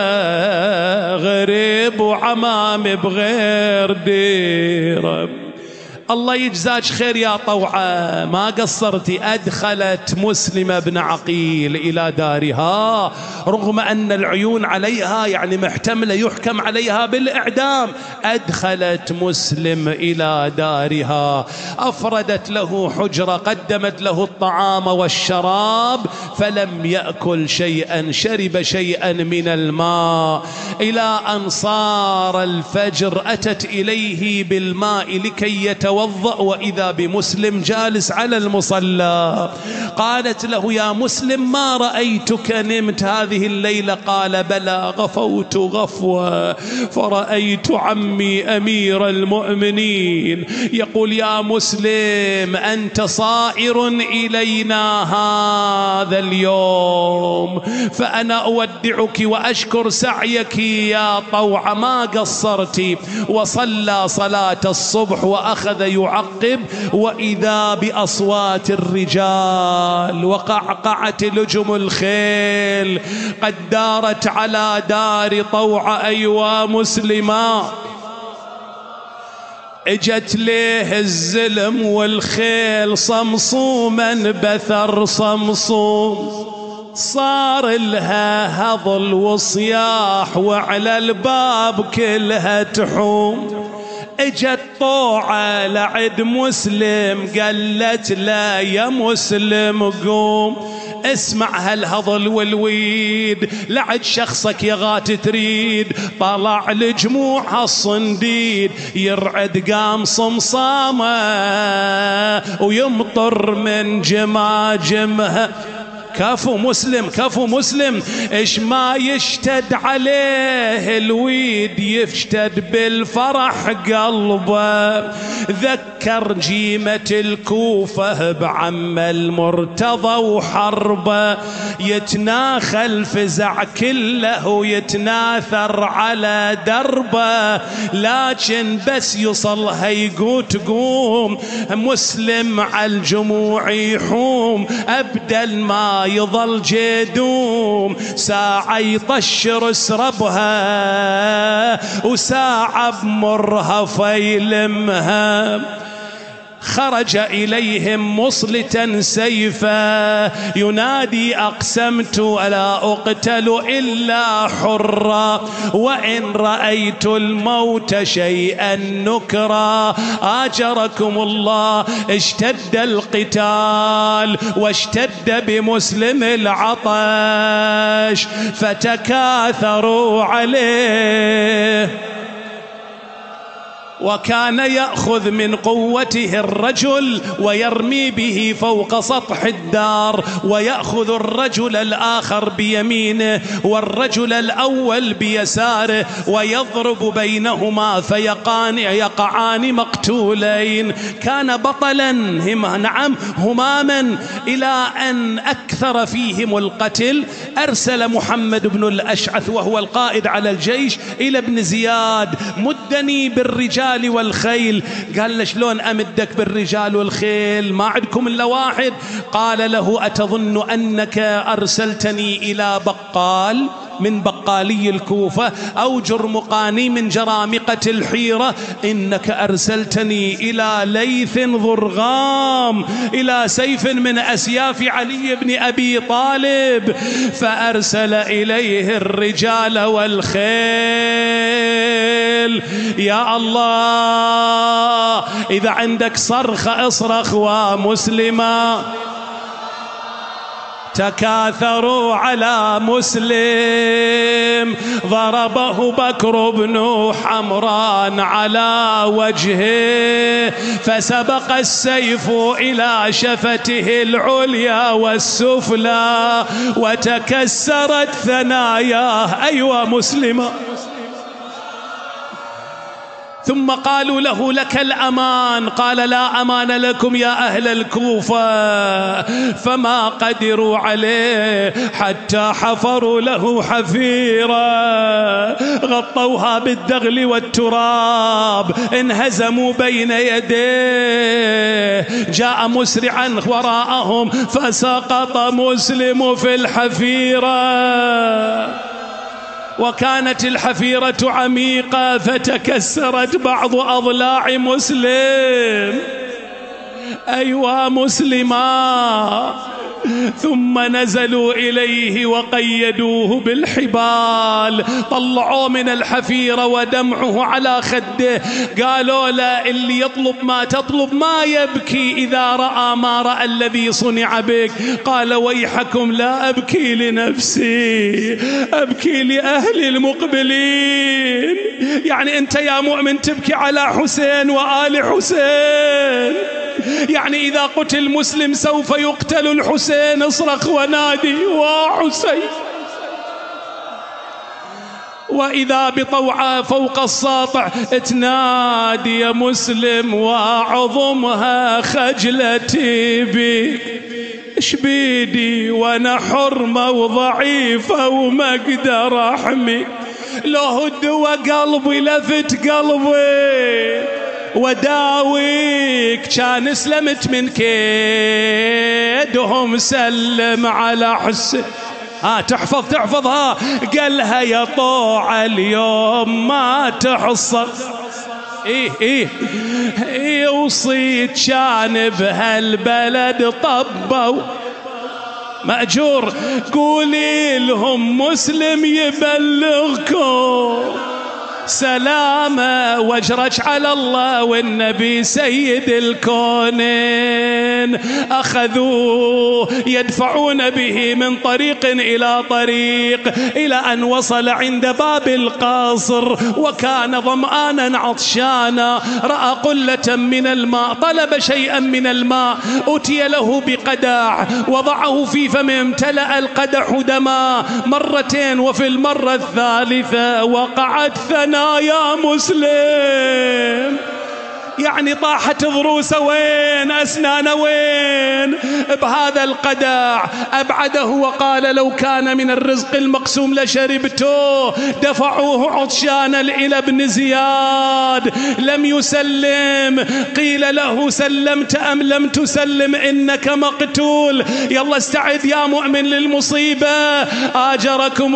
غريب وعمام بغير ديرة. الله يجزاك خير يا طوعة، ما قصرتي. أدخلت مسلم بن عقيل إلى دارها رغم أن العيون عليها يعني محتملة يحكم عليها بالإعدام. أدخلت مسلم إلى دارها، أفردت له حجرة، قدمت له الطعام والشراب، فلم يأكل شيئا، شرب شيئا من الماء، إلى أن صار الفجر. أتت إليه بالماء لكي يتوضأ، وإذا بمسلم جالس على المصلى. قالت له: يا مسلم ما رأيتك نمت هذه الليلة؟ قال: بلى، غفوت غفوة فرأيت عمي أمير المؤمنين يقول: يا مسلم أنت صائر إلينا هذا اليوم، فأنا أودعك وأشكر سعيك يا طوع، ما قصرتي. وصلى صلاة الصبح وأخذ يعقب، وإذا بأصوات الرجال وقعقعة لجم الخيل قد دارت على دار طوع. أيوا مسلما، اجت ليه الزلم والخيل صمصوما بثر صمصوم، صار لها هضل وصياح وعلى الباب كلها تحوم. اجت طوعة لعد مسلم قالت له: يا مسلم قوم، اسمع هالهضل والويد، لعد شخصك يا غات تريد. طلع لجموع الصنديد يرعد قام صمصامه ويمطر من جماجمها. كفو مسلم، كفو مسلم، إيش ما يشتد عليه الويد يشتد بالفرح قلبه. ذكر جيمة الكوفة بعم المرتضى وحربه، يتناخى الفزع كله ويتناثر على دربه، لكن بس يصلها يقوت قوم مسلم على الجموع يحوم. أبدل ما يظل جدوم، ساعة يطشر سربها وساعة بمرها فيلمها. خرج إليهم مصلتا سيفا ينادي أقسمت لا أقتل إلا حرا وإن رأيت الموت شيئا نكرا. آجركم الله اشتد القتال واشتد بمسلم العطش فتكاثروا عليه، وكان يأخذ من قوته الرجل ويرمي به فوق سطح الدار، ويأخذ الرجل الآخر بيمينه والرجل الأول بيساره ويضرب بينهما فيقعان مقتولين. كان بطلا نعم هماما إلى أن أكثر فيهم القتل. أرسل محمد بن الأشعث وهو القائد على الجيش إلى ابن زياد: مدني بالرجال والخيل. قال له: شلون أمدك بالرجال والخيل؟ ما عندكم إلا واحد. قال له: أتظن أنك أرسلتني إلى بقال من بقالي الكوفة أو جرمقاني من جرامقة الحيرة؟ إنك أرسلتني إلى ليث ضرغام، إلى سيف من أسياف علي بن أبي طالب. فأرسل إليه الرجال والخيل. يا الله، إذا عندك صرخة اصرخ ومسلما. تكاثروا على مسلم، ضربه بكر بن حمران على وجهه فسبق السيف إلى شفته العليا والسفلى وتكسرت ثناياه. أيوة مسلمة. ثم قالوا له: لك الأمان. قال: لا أمان لكم يا أهل الكوفة. فما قدروا عليه حتى حفروا له حفيرة غطوها بالدغل والتراب، انهزموا بين يديه. جاء مسرعا وراءهم فسقط مسلم في الحفيرة، وكانت الحفيرة عميقة فتكسرت بعض أضلاع مسلم. أيوا مسلما. ثم نزلوا إليه وقيدوه بالحبال، طلعوه من الحفيرة ودمعه على خده. قالوا له: اللي يطلب ما تطلب ما يبكي إذا رأى ما رأى الذي صنع بك. قال: ويحكم، لا أبكي لنفسي، أبكي لأهل المقبلين. يعني أنت يا مؤمن تبكي على حسين وآل حسين، يعني إذا قتل مسلم سوف يقتل الحسين، اصرخ ونادي: وحسين. وإذا بطوعة فوق الساطع تنادي: يا مسلم وعظمها خجلتي بك، ايش بيدي وانا حرمة وضعيفة وما اقدر احمي، لو الدوا قلبي لفت قلبي وداويك، كان سلمت من كيدهم. سلم على حسين. تحفظ قالها: يا طوع اليوم ما تحصل. وصيت كان بهالبلد طبوا مأجور، قولي لهم مسلم يبلغكم سلامة واجرج على الله والنبي سيد الكونين. أخذوه يدفعون به من طريق إلى طريق إلى أن وصل عند باب القصر، وكان ظمآنا عطشانا. رأى قلة من الماء، طلب شيئا من الماء، أتي له بقدح وضعه في فمه، امتلأ القدح دما مرتين، وفي المرة الثالثة وقعت يا مسلم. يعني طاحت ضروسه وين، أسنانه وين، بهذا القدح. أبعده وقال: لو كان من الرزق المقسوم لشربته. دفعوه عطشانا إلى ابن زياد، لم يسلم. قيل له: سلمت أم لم تسلم؟ إنك مقتول، يلا استعد يا مؤمن للمصيبة. آجركم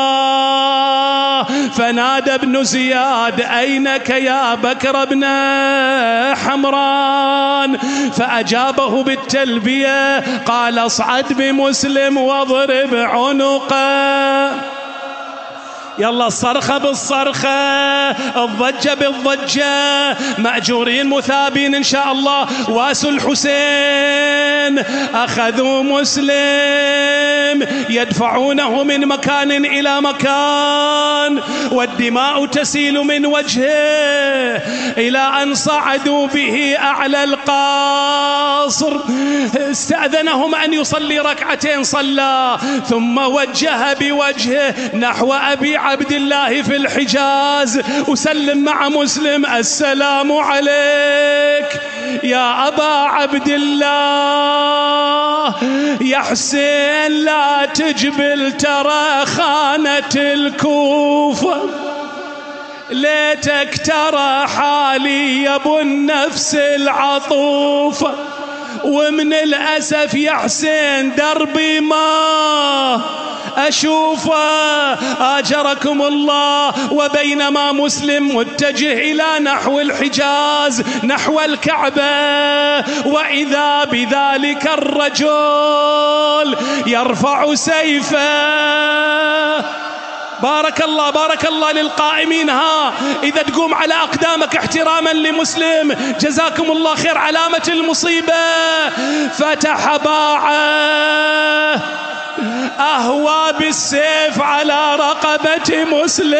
الله. فنادى ابن زياد: أينك يا بكر ابن حمران، فأجابه بالتلبية، قال اصعد بمسلم واضرب عنقه. يلا الصرخة بالصرخة، الضجة بالضجة، مأجورين مثابين إن شاء الله. واسوا الحسين أخذوا مسلم يدفعونه من مكان إلى مكان، والدماء تسيل من وجهه، إلى أن صعدوا به أعلى القصر. استأذنهم أن يصلي ركعتين، صلى، ثم وجه بوجهه نحو أبي عبد الله في الحجاز، وسلم مع مسلم: السلام عليك يا أبا عبد الله، يا حسين لا تجبل، ترى خانة الكوفة، ليتك ترى حالي يا ابو النفس العطوفة، ومن الأسف يا حسين دربي ما أشوفه، آجركم الله. وبينما مسلم متجه إلى نحو الحجاز نحو الكعبة، وإذا بذلك الرجل يرفع سيفه. بارك الله بارك الله للقائمين. ها إذا تقوم على أقدامك احتراما لمسلم، جزاكم الله خير، علامة المصيبة. فتح باعه، أهوى بالسيف على رقبة مسلم،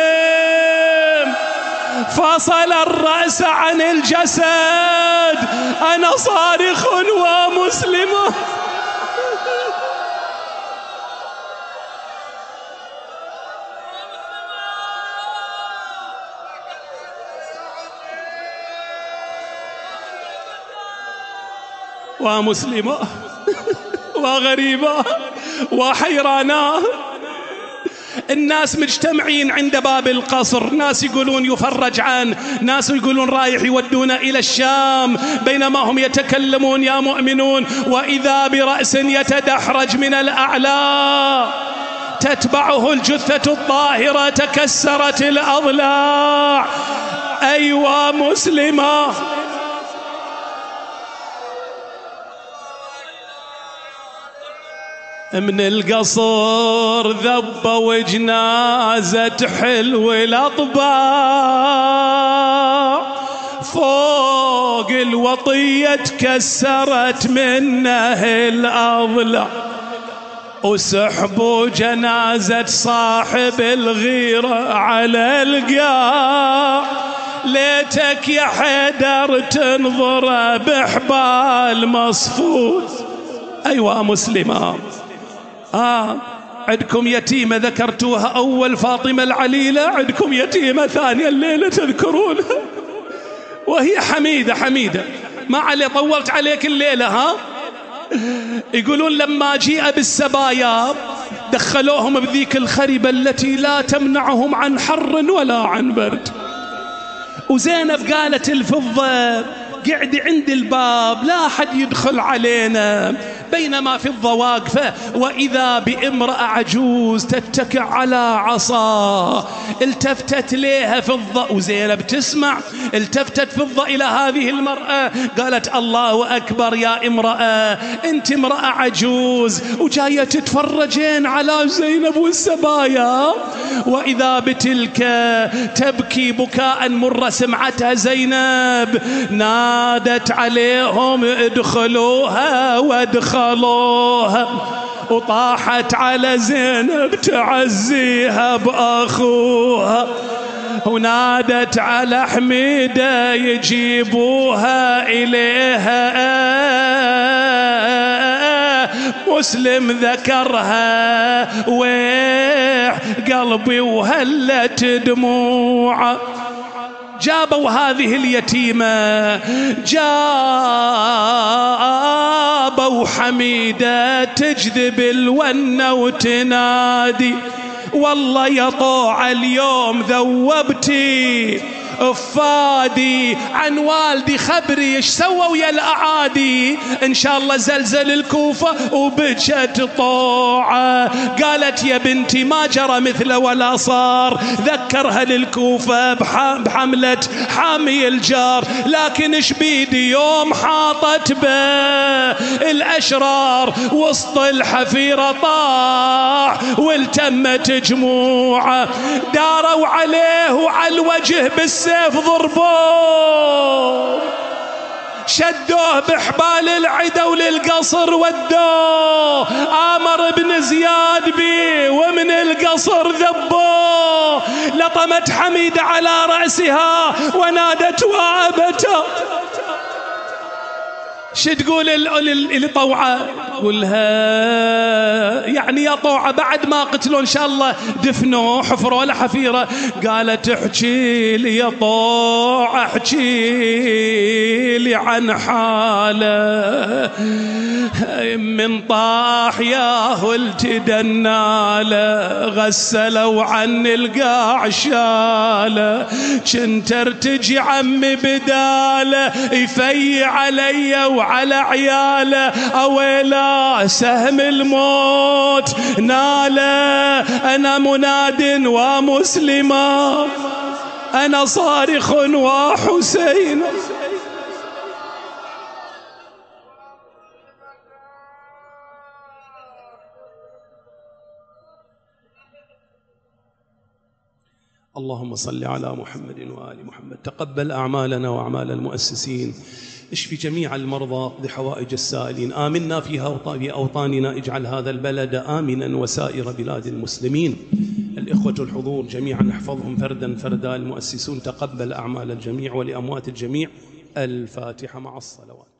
فصل الرأس عن الجسد. أنا صارخ ومسلم. ومسلمة وغريبة وحيرانة. الناس مجتمعين عند باب القصر، ناس يقولون يفرج عنه، ناس يقولون رايح يودونه إلى الشام. بينما هم يتكلمون يا مؤمنون، وإذا برأس يتدحرج من الأعلى، تتبعه الجثة الطاهرة، تكسرت الأضلاع. أيوة مسلمة. من القصر ذبوا جنازة حلو الأطباع، فوق الوطية تكسرت منه الأضلاع، وسحبوا جنازة صاحب الغيرة على القاع. ليتك يا حيدر تنظر بحبال مصفوف. أيوة مسلمة. عندكم يتيمة ذكرتوها أول، فاطمة العليلة، عندكم يتيمة ثانية الليلة تذكرونها، وهي حميدة. حميدة ما علي طولت عليك الليلة. ها يقولون لما جيء بالسبايا دخلوهم بذيك الخربة التي لا تمنعهم عن حر ولا عن برد، وزينب قالت الفضة قعدي عند الباب لا أحد يدخل علينا، بينما فضة واقفة، وإذا بامرأة عجوز تتكئ على عصا. التفتت ليها فضة وزينب تسمع، التفتت فضة إلى هذه المرأة قالت: الله أكبر يا امرأة، أنت امرأة عجوز وجاية تتفرجين على زينب والسبايا. وإذا بتلك تبكي بكاء مر سمعتها زينب، نادت عليهم: ادخلوها وادخلوها، وطاحت على زينب تعزيها بأخوها، ونادت على حميدة يجيبوها إليها. مسلم ذكرها ويح قلبي وهلت دموع. جابوا هذه اليتيمة، جابوا حميدة تجذب الونة وتنادي: والله يا طوع اليوم ذوبتي فادي عن والدي خبري ايش سووا ويا الأعادي. إن شاء الله زلزل الكوفة وبجت طوعة. قالت يا بنتي ما جرى مثله ولا صار. ذكرها للكوفة بحملة حامي الجار. لكن ايش بيدي يوم حاطت به الأشرار وسط الحفيرة طاع والتمت جموعة. داروا عليه وعلى الوجه بالسيف ضربوه. شدوه بحبال العدا وللقصر ودوه. آمر بن زياد بيه ومن القصر ذبوه. لطمت حميدة على رأسها ونادت وابته. شو تقول اللي طوعة؟ قولها يعني يا طوعة بعد ما قتلوا إن شاء الله دفنوا حفروا له حفيرة. قالت احكي لي يا طوعة احكي لي عن حاله. من طاح ياهو التدناله غسلوا عني القاع شاله. كنت ارتجي عمي بداله يفي علي وعلى عياله. اويلا سهم الموت ناله. انا مناد ومسلما انا صارخ وحسين. اللهم صل على محمد وآل محمد. تقبل أعمالنا وأعمال المؤسسين. اشفي جميع المرضى، اقض حوائج السائلين. آمنا في أوطاننا، اجعل هذا البلد آمنا وسائر بلاد المسلمين. الإخوة الحضور جميعا احفظهم فردا فردا. المؤسسون تقبل أعمال الجميع ولأموات الجميع. الفاتحة مع الصلوات.